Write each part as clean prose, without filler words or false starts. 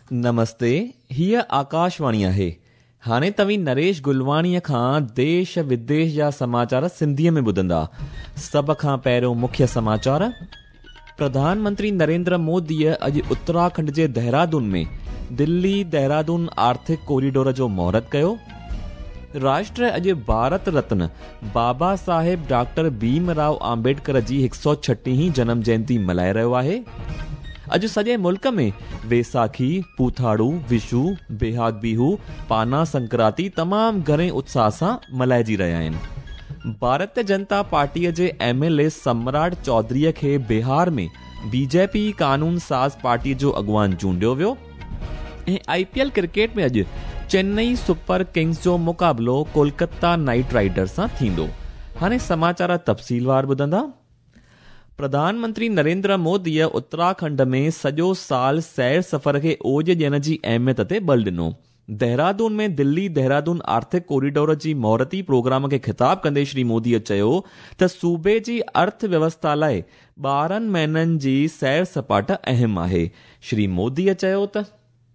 नमस्ते, हीअ आकाशवाणी आहे। हाणे तव्हीं नरेश गुलवाणीअ खां देश विदेश जा समाचार सिंधीअ में ॿुधंदा। सभ खां पहिरियों मुख्य समाचार। प्रधानमंत्री नरेंद्र मोदीअ अॼु उत्तराखंड जे देहरादून में दिल्ली देहरादून आर्थिक कॉरिडोर जो महूरत कयो। राष्ट्र अॼु भारत रत्न बाबा साहेब डॉक्टर भीमराव आम्बेडकर जी 106वीं जन्म जयंती मल्हाए रहियो आहे। अॼु सॼे मुल्क में वैसाखी, पूथाड़ू, विशु, बिहाग बिहू, पाना संक्रांति तमामु घणे उत्साह सां मल्हाइजी रहिया आहिनि। भारतीय जनता पार्टीअ जे MLA सम्राट चौधरीअ खे बिहार में BJP कानून साज़ पार्टीअ जो अॻुवान चूंडियो वियो। ऐं IPL क्रिकेट में अॼु चेन्नई सुपर किंग्स जो मुक़ाबिलो कोलकाता नाइट राइडर्स सां थींदो। हाणे समाचार तफ़सीलवार ॿुधंदा। प्रधानमंत्री नरेंद्र मोदीअ उत्तराखंड में सॼो साल सैर सफ़र खे ओज ॾियण जी अहमियत ते बल ॾिनो। देहरादून में दिल्ली देहरादून आर्थिक कॉरिडोर जी महूरती प्रोग्राम खे ख़िताब कंदे श्री मोदीअ चयो त सूबे जी अर्थव्यवस्था लाइ 12 महीननि जी सैर सपाट अहम आहे। श्री मोदीअ चयो त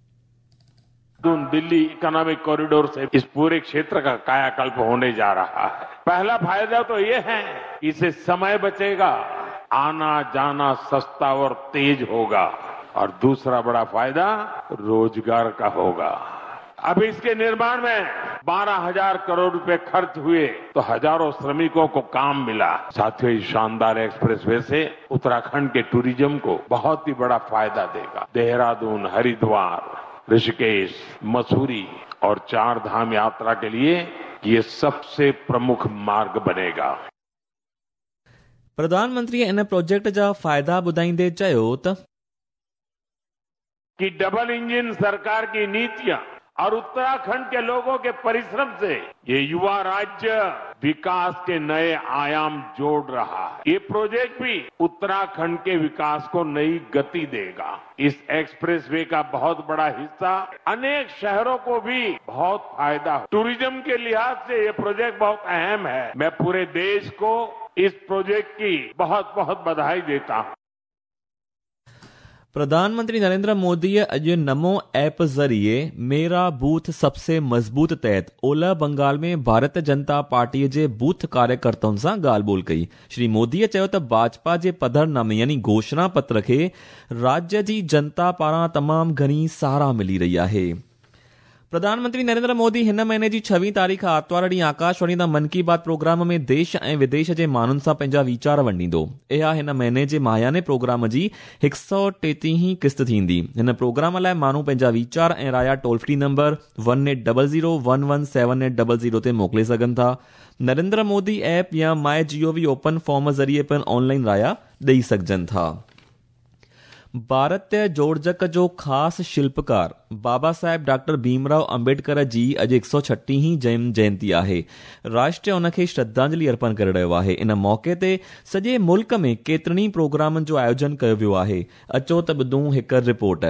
दिल्ली इकोनॉमिक कॉरिडोर से इस पूरे क्षेत्र का कायाकल्प होने जा रहा है। पहला फायदा तो ये है कि इससे समय बचेगा, आना जाना सस्ता और तेज होगा, और दूसरा बड़ा फायदा रोजगार का होगा। अब इसके निर्माण में 12,000 करोड़ रुपए खर्च हुए तो हजारों श्रमिकों को काम मिला। साथियों, इस शानदार एक्सप्रेसवे से उत्तराखंड के टूरिज्म को बहुत ही बड़ा फायदा देगा। देहरादून, हरिद्वार, ऋषिकेश, मसूरी और 4 धाम यात्रा के लिए ये सबसे प्रमुख मार्ग बनेगा। प्रधानमंत्री इन प्रोजेक्ट जा फ़ाइदा ॿुधाईंदे चयो त कि डबल इंजन सरकार की नीतियां और उत्तराखंड के लोगों के परिश्रम से ये युवा राज्य विकास के नए आयाम जोड़ रहा है। ये प्रोजेक्ट भी उत्तराखंड के विकास को नई गति देगा। इस एक्सप्रेसवे का बहुत बड़ा हिस्सा अनेक शहरों को भी बहुत फायदा हो। टूरिज्म के लिहाज से ये प्रोजेक्ट बहुत अहम है। मैं पूरे देश को इस प्रोजेक्ट की बहुत बहुत बधाई देता हूं। प्रधानमंत्री नरेंद्र मोदीअ अॼु नमो ऐप ज़रिए मेरा बूथ सबसे मज़बूत तहत ओलह बंगाल में भारतीय जनता पार्टीअ जे बूथ कार्यकर्ताउनि सां ॻाल्हि ॿोल कई। श्री मोदीअ चयो त भाजपा जे पधरनामे यानी घोषणा पत्र खे राज्य जी जनता पारां तमामु घणी सराहना मिली रही आहे। प्रधानमंत्री नरेंद्र मोदी हिन महीने जी 26 तारीख़ आर्तवार ॾींहुं आकाशवाणी तां मन की बात प्रोग्राम में देश ऐं विदेश जे माण्हुनि सां पंहिंजा वीचार वंडींदो। इहा हिन महीने जे माहियाने प्रोग्राम जी 133 क़िस्त थींदी। हिन प्रोग्राम लाइ माण्हू पंहिंजा वीचार ऐं राया टोल फ्री नंबर 1800117800 ते मोकिले सघनि था। नरेंद्र मोदी ऐप या MyGov ओपन फॉर्म ज़रिए पिणु ऑनलाइन राया ॾेई सघजनि था। भारतीय जोड़जक जो ख़ासि शिल्पकार बाबा साहेब डॉक्टर भीमराव अम्बेडकर जी अॼु 106वीं जन्म जयंती आहे। राष्ट्र उन खे श्रद्धांजलि अर्पण करे रहियो आहे। इन मौक़े ते सॼे मुल्क में केतिरनि प्रोग्रामनि जो आयोजन कयो वियो आहे। अचो त ॿुधूं हिकु रिपोर्ट।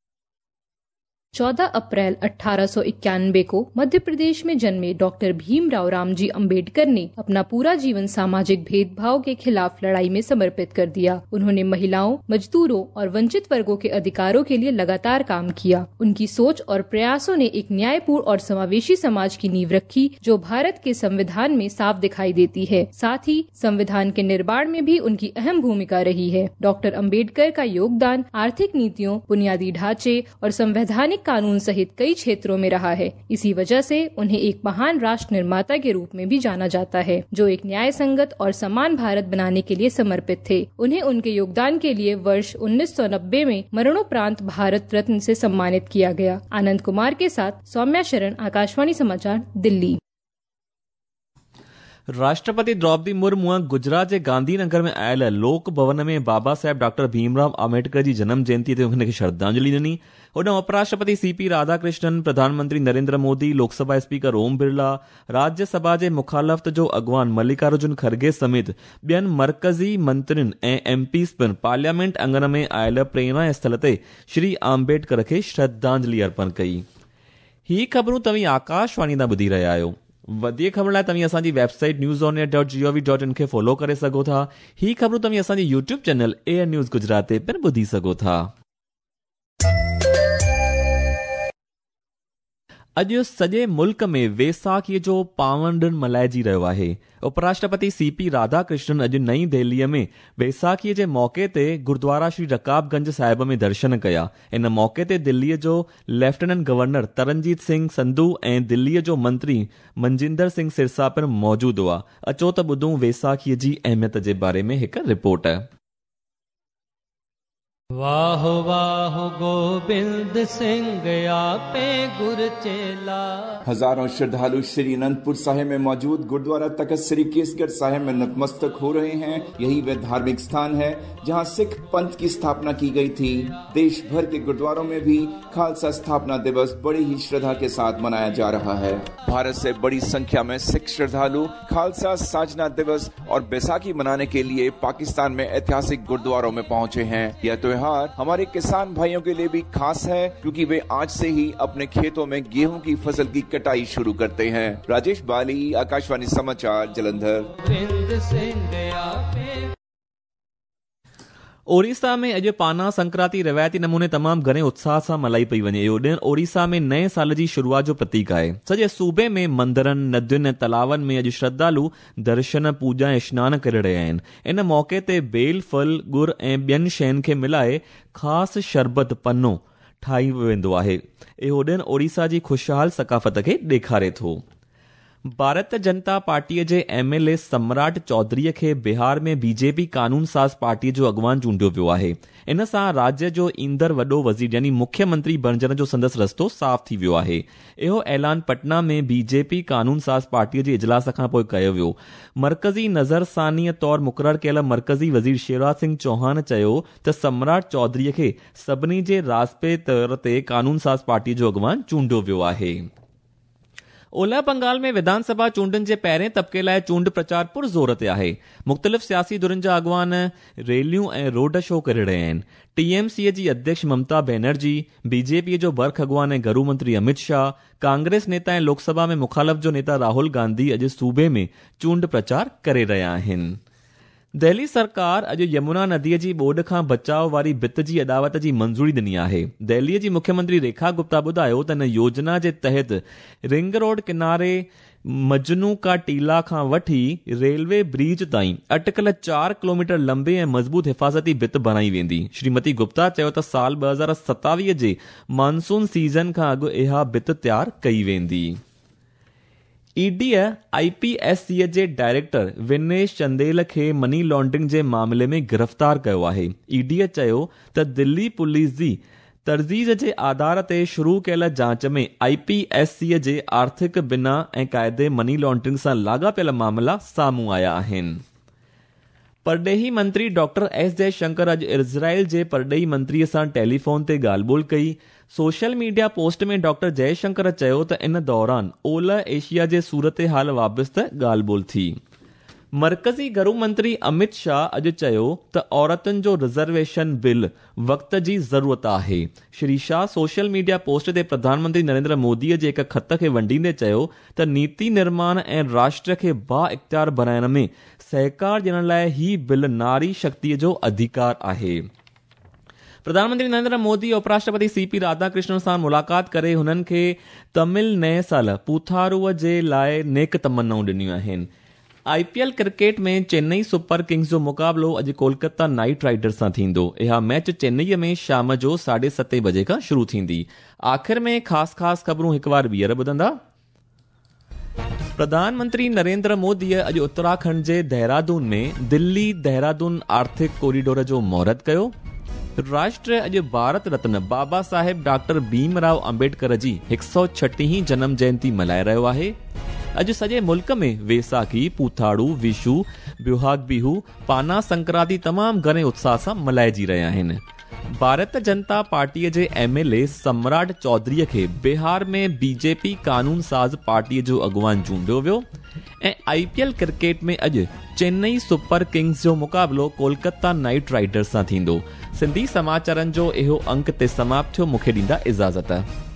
14 अप्रैल 1891 को मध्य प्रदेश में जन्मे डॉक्टर भीमराव रामजी अंबेडकर ने अपना पूरा जीवन सामाजिक भेदभाव के खिलाफ लड़ाई में समर्पित कर दिया। उन्होंने महिलाओं, मजदूरों और वंचित वर्गों के अधिकारों के लिए लगातार काम किया। उनकी सोच और प्रयासों ने एक न्यायपूर्ण और समावेशी समाज की नींव रखी, जो भारत के संविधान में साफ दिखाई देती है। साथ ही संविधान के निर्माण में भी उनकी अहम भूमिका रही है। डॉक्टर अंबेडकर का योगदान आर्थिक नीतियों, बुनियादी ढांचे और संवैधानिक कानून सहित कई क्षेत्रों में रहा है। इसी वजह से उन्हें एक महान राष्ट्र निर्माता के रूप में भी जाना जाता है, जो एक न्याय संगत और समान भारत बनाने के लिए समर्पित थे। उन्हें उनके योगदान के लिए वर्ष 1990 में मरणोपरांत भारत रत्न से सम्मानित किया गया। आनंद कुमार के साथ सौम्या शरण, आकाशवाणी समाचार, दिल्ली। राष्ट्रपति द्रौपदी मुर्मू गुजरात जे गांधीनगर में आयल लोक भवन में बाबा साहेब डॉक्टर भीमराव अम्बेडकर जी जन्म जयंती ते उनखे श्रद्धांजलि ॾिनी। उन उपराष्ट्रपति CP राधाकृष्णन, प्रधानमंत्री नरेंद्र मोदी, लोकसभा स्पीकर ओम बिरला, राज्यसभा जे मुखालफ़त जो अॻवान मल्लिकार्जुन खड़गे समेत ॿियनि मरकज़ी मंत्रियुनि ऐं MPs पिणु पार्लियामेंट अंगण में आयल प्रेरणा स्थल ते श्री आम्बेडकर खे श्रद्धांजलि अर्पण कई। ही ख़बरूं तव्हीं आकाशवाणी तां ॿुधी रहिया आहियो। वधीक ख़बर लाइ तव्हीं असांजी वेबसाइट newsonair.gov.in खे फॉलो करे सघो था। ही ख़बरूं तव्हीं असांजे YouTube channel AN news Gujarat ते पिणु ॿुधी सघो था। अॼु सॼे मुल्क में वेसाखीअ जो पावन ॾिणु मल्हाइजी रहियो आहे। उपराष्ट्रपति CP राधाकृष्णन अॼु नई दिल्लीअ में वेसाखीअ जे मौके ते गुरुद्वारा श्री रकाबगंज साहिब में दर्शन कया। इन मौके ते दिल्लीअ जो लेफ्टिनेंट गवर्नर तरनजीत सिंह संधू ऐं दिल्लीअ जो मंत्री मनजिंदर सिंह सिरसा पिणु मौजूदु हुआ। अचो त ॿुधूं वेसाखीअ जी अहमियत जे बारे में हिकु रिपोर्ट। वाह वाह गोबिंद सिंह आपे गुर चेला। हजारों श्रद्धालु श्री अनंतपुर साहिब में मौजूद गुरुद्वारा तख्त श्री केसगढ़ साहिब में नतमस्तक हो रहे हैं। यही वह धार्मिक स्थान है जहां सिख पंथ की स्थापना की गई थी। देश भर के गुरुद्वारों में भी खालसा स्थापना दिवस बड़ी ही श्रद्धा के साथ मनाया जा रहा है। भारत से बड़ी संख्या में सिख श्रद्धालु खालसा साजना दिवस और बैसाखी मनाने के लिए पाकिस्तान में ऐतिहासिक गुरुद्वारों में पहुंचे हैं। यह त्योहार हमारे किसान भाइयों के लिए भी खास है क्योंकि वे आज से ही अपने खेतों में गेहूं की फसल की कटाई शुरू करते हैं। राजेश बाली, आकाशवाणी समाचार, जलंधर। ओडिशा में अॼु पाना संक्रांति रवायती नमूने तमामु घणे उत्साह सां मल्हाई पई वञे। इहो ॾिणु ओडिशा में नए साल जी शुरूआत जो प्रतीक आहे। सॼे सूबे में मंदरनि, नदियुनि ऐं तलावनि में अॼु श्रद्धालु दर्शन, पूजा ऐं सनान करे रहिया आहिनि। इन मौके ते बेल, फल, गुड़ ऐं ॿियनि शयुनि खे मिलाए ख़ासि शरबत पनो ठाही वेंदो आहे। इहो ॾिणु ओडिशा जी खुशहाल सकाफ़त खे ॾेखारे थो। भारत जनता पार्टीअ जे MLA सम्राट चौधरीअ खे बिहार में BJP कानून साज़ पार्टीअ जो अॻवान चूंडियो वियो आहे। इन सां राज्य जो ईंदड़ वॾो वज़ीर यानी मुख्यमंत्री बणजण जो संदसि रस्तो साफ़ थी वियो आहे। इहो ऐलान पटना में BJP कानून साज़ पार्टीअ जे इजलास खां पोइ कयो वियो। मरकज़ी नज़रसानीअ तौरु मुक़ररु कयल मरकज़ी वज़ीर शिवराज सिंह चौहान चयो त सम्राट चौधरीअ खे सभिनी जे राज़पे तौर ते कानून साज़ पार्टीअ जो अॻवान चूंडियो वियो आहे। ओलह बंगाल में विधानसभा चूंडनि जे पहिरें तबके लाइ चूंड प्रचार पुरज़ोर ते आहे। मुख़्तलिफ़ सियासी धुरियुनि जा अॻवान रैलियूं ऐं रोड शो करे रहिया आहिनि। TMC जी अध्यक्ष ममता बनर्जी, BJP जो बर्ख अॻवान ऐं गृह मंत्री अमित शाह, कांग्रेस नेता ऐं लोकसभा में मुखालिफ़ जो नेता राहुल गांधी अॼु सूबे में चूंड प्रचार करे रहिया आहिनि। दिल्ली सरकार अॼु यमुना नदीअ जी ॿोॾ खां बचाव वारी भित जी अॾावत जी मंज़ूरी ॾिनी आहे। दिल्लीअ जी मुख्यमंत्री रेखा गुप्ता ॿुधायो त इन योजना जे तहत रिंग रोड किनारे मजनू का टीला खां वठी रेलवे ब्रिज ताईं अटकल 4 किलोमीटर लंबे ऐं मज़बूत हिफ़ाज़ती भित बणाई वेंदी। श्रीमती गुप्ता चयो त साल 2027 जे मानसून सीज़न खां अॻु इहा भित तयारु कई वेंदी। ईडीअ IPSC जे डायरेक्टर विनेश चंदेल खे मनी लॉन्ड्रिंग जे मामले में गिरफ़्तार कयो आहे। ईडीअ चयो त दिल्ली पुलिस जी तरजीह जे आधार ते शुरू कयल जांच में IPSC जे आर्थिक बिना ऐं क़ाइदे मनी लॉन्ड्रिंग सां लाॻापियल मामला साम्हूं आया आहिनि। परडेही मंत्री डॉक्टर S जयशंकर अॼु इज़राइल जे परडेही मंत्रीअ सां टेलीफोन ते ॻाल्हि ॿोल कई। सोशल मीडिया पोस्ट में डॉक्टर जयशंकर चयो त इन दौरान ओलह एशिया जे सूरत हाल वाबति ॻाल्हि ॿोल थी। मरकज़ी गृह मंत्री अमित शाह अॼु चयो त औरतुनि जो रिज़र्वेशन बिल वक़्त जी ज़रूरत आहे। Shri Shah social media post ते प्रधानमंत्री नरेंद्र मोदीअ जे हिक ख़त खे वंडींदे चयो त नीति निर्माण ऐं राष्ट्र खे बाइख्तियार बनाइण में सहकार ॾियण लाइ ही बिल नारी शक्तिअ जो अधिकार आहे। प्रधानमंत्री नरेंद्र मोदी उपराष्ट्रपति CP राधाकृष्णन सां मुलाक़ात करे हुननि खे तमिल नए साल पूथारूअ जे लाइ नेक तमन्नाऊं ॾिनियूं आहिनि। IPL क्रिकेट में चेन्नई सुपर किंग्स जो मुक़ाबलो अॼु कोलकाता नाइट राइडर्स सां थींदो। इहा मैच चेन्नईअ में शाम जो 7:30 बजे खां शुरू थींदी। आख़िर में ख़ासि ख़बरूं हिकु बार ॿीहर ॿुधंदा। प्रधानमंत्री नरेंद्र मोदीअ अॼु उत्तराखंड जे देहरादून में दिल्ली देहरादून आर्थिक कॉरिडोर जो महूरत कयो। राष्ट्र अॼु भारत रत्न बाबा साहेब डॉक्टर भीमराव अंबेडकर जी 106हीं जन्म जयंती मल्हाए रहियो आहे। अॼु सॼे मुल्क में वेसाखी, पूथाड़ू, विशू, बिहाग बिहू, पाना संक्रांति तमामु घणे उत्साह सां मल्हाइजी रहिया आहिनि। भारत जनता पार्टीअ जे MLA सम्राट चौधरीअ खे बिहार में BJP कानून साज़ पार्टीअ जो अॻवान चूंडियो वियो ऐं IPL क्रिकेट में अॼु चेन्नई सुपर किंग्स जो मुक़ाबलो कोलकाता नाइट राइडर्स सां थींदो। सिंधी समाचारनि जो इहो अंक ते समाप्त थियो। मूंखे ॾींदा इजाज़त।